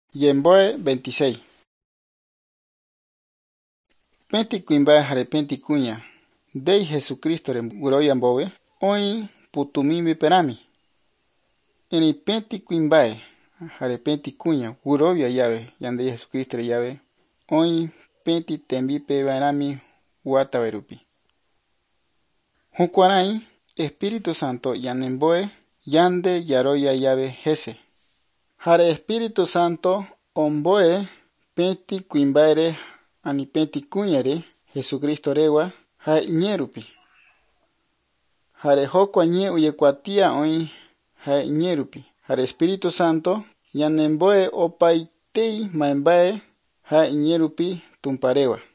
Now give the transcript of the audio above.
Yemboe 26. Penti cuimbae jare penti cuña. Dei Jesucristo re guroya mbowe. Oi putumimi perami. Eni penti cuimbae jare penti cuña. Guroya llave. Yandei Jesucristo re llave. Oi penti tembipe perami wata verupi. Jukuarai Espíritu Santo yanemboe yande yaroya llave jese. Jare Espíritu Santo omboe penti cuimbaere ani penti cuñare Jesucristo rewa ha ñerupi. Jare hokwa ñe uyekuatia oi ha ñerupi. Jare Espíritu Santo yanemboe opaitei maembae ha ñerupi tumparewa.